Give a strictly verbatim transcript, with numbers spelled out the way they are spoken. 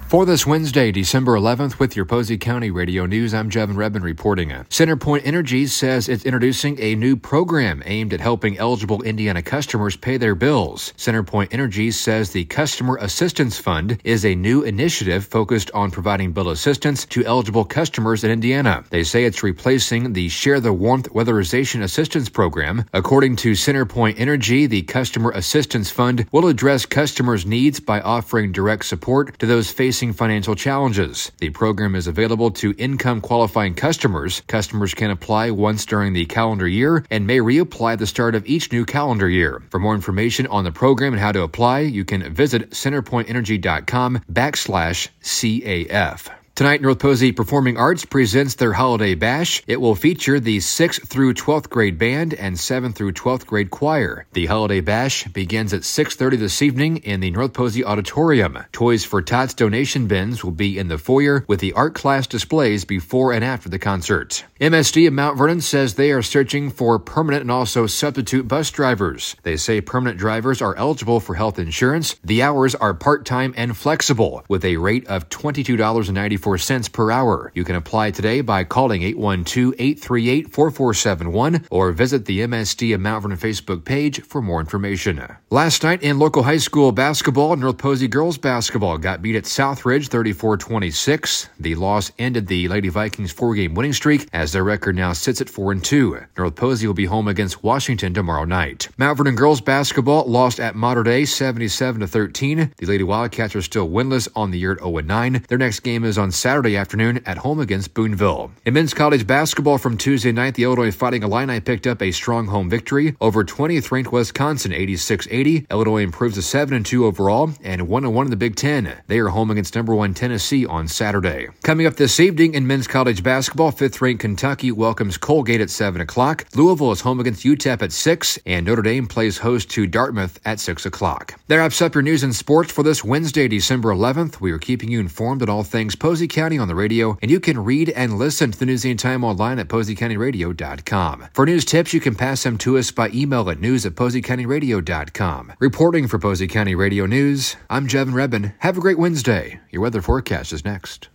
For this Wednesday, December eleventh, with your Posey County Radio News, I'm Jevin Rebin reporting. CenterPoint Energy says it's introducing a new program aimed at helping eligible Indiana customers pay their bills. CenterPoint Energy says the Customer Assistance Fund is a new initiative focused on providing bill assistance to eligible customers in Indiana. They say it's replacing the Share the Warmth Weatherization Assistance Program. According to CenterPoint Energy, the Customer Assistance Fund will address customers' needs by offering direct support to those facing financial challenges. The program is available to income qualifying customers. Customers can apply once during the calendar year and may reapply at the start of each new calendar year. For more information on the program and how to apply, you can visit centerpointenergy.com backslash CAF. Tonight, North Posey Performing Arts presents their Holiday Bash. It will feature the sixth through twelfth grade band and seventh through twelfth grade choir. The Holiday Bash begins at six thirty this evening in the North Posey Auditorium. Toys for Tots donation bins will be in the foyer with the art class displays before and after the concert. M S D of Mount Vernon says they are searching for permanent and also substitute bus drivers. They say permanent drivers are eligible for health insurance. The hours are part-time and flexible with a rate of twenty-two dollars and ninety-four cents per hour. You can apply today by calling eight one two, eight three eight, four four seven one or visit the M S D of Mount Vernon Facebook page for more information. Last night in local high school basketball, North Posey girls basketball got beat at Southridge thirty-four twenty-six. The loss ended the Lady Vikings four-game winning streak as their record now sits at four and two. North Posey will be home against Washington tomorrow night. Mount Vernon girls basketball lost at Mater Dei seventy-seven to thirteen. The Lady Wildcats are still winless on the year at oh and nine. Their next game is on Saturday afternoon at home against Boonville. In men's college basketball from Tuesday night, the Illinois Fighting Illini picked up a strong home victory over twentieth-ranked Wisconsin eighty-six eighty. Illinois improves to seven and two overall and one and one in the Big Ten. They are home against number one Tennessee on Saturday. Coming up this evening in men's college basketball, fifth-ranked Kentucky welcomes Colgate at seven o'clock. Louisville is home against U T E P at six, and Notre Dame plays host to Dartmouth at six o'clock. That wraps up your news and sports for this Wednesday, December eleventh. We are keeping you informed on all things Posey County on the radio, and you can read and listen to the news anytime online at posey county radio dot com. For news tips, you can pass them to us by email at news at posey county radio dot com. Reporting for Posey County Radio News, I'm Jevin Rebin. Have a great Wednesday. Your weather forecast is next.